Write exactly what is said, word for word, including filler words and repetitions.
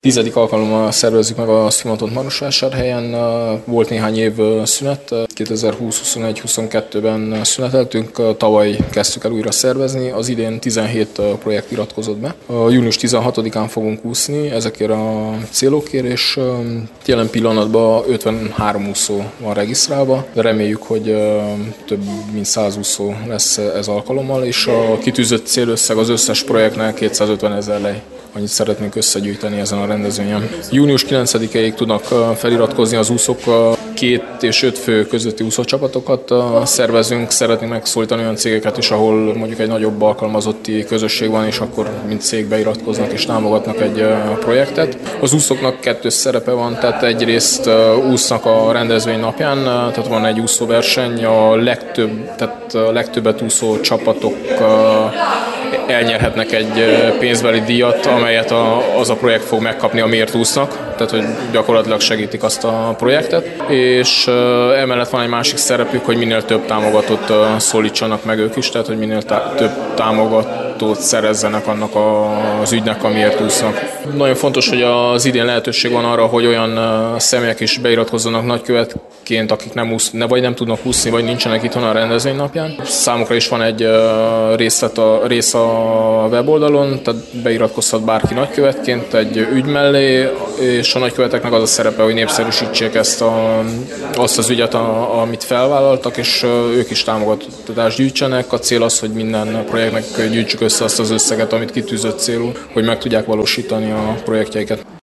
Tizedik alkalommal szervezzük meg a Szimatot Marosvásárhelyen. Volt néhány év szünet, kétezer-húsz, huszonegy, huszonkettőben szüneteltünk, tavaly kezdtük el újra szervezni, az idén tizenhét projekt iratkozott be. június tizenhatodikán fogunk úszni ezekért a célokért, és jelen pillanatban ötvenhárom úszó van regisztrálva, de reméljük, hogy több mint száz úszó lesz ez alkalommal, és a kitűzött célösszeg az összes projektnek kétszázötven ezer lej. Annyit szeretnénk összegyűjteni ezen a rendezvényen. június kilencedikéig tudnak feliratkozni az úszók, két és öt fő közötti úszócsapatokat szervezünk, szeretnénk megszólítani olyan cégeket is, ahol mondjuk egy nagyobb alkalmazotti közösség van, és akkor mint cég beiratkoznak és támogatnak egy projektet. Az úszóknak kettős szerepe van, tehát egyrészt úsznak a rendezvény napján, tehát van egy úszóverseny, a legtöbb, tehát a legtöbbet úszó csapatok elnyerhetnek egy pénzbeli díjat, amelyet a, az a projekt fog megkapni, amiért úsznak, tehát hogy gyakorlatilag segítik azt a projektet, és emellett van egy másik szerepük, hogy minél több támogatót szólítsanak meg ők is, tehát hogy minél tá- több támogatót szerezzenek annak az ügynek, amiért úsznak. Nagyon fontos, hogy az idén lehetőség van arra, hogy olyan személyek is beiratkozzanak nagykövetként, akik nem úsz, ne, vagy nem tudnak úszni, vagy nincsenek itthon a rendezvény napján. Számukra is van egy részlet a, rész a weboldalon, tehát beiratkozhat bárki nagykövetként egy ügy mellé, és a nagyköveteknek az a szerepe, hogy népszerűsítsék ezt a, azt az ügyet, a, amit felvállaltak, és ők is támogatást gyűjtsenek. A cél az, hogy minden projektnek gyűjtsük össze azt az összeget, amit kitűzött célul, hogy meg tudják valósítani a projektjeiket.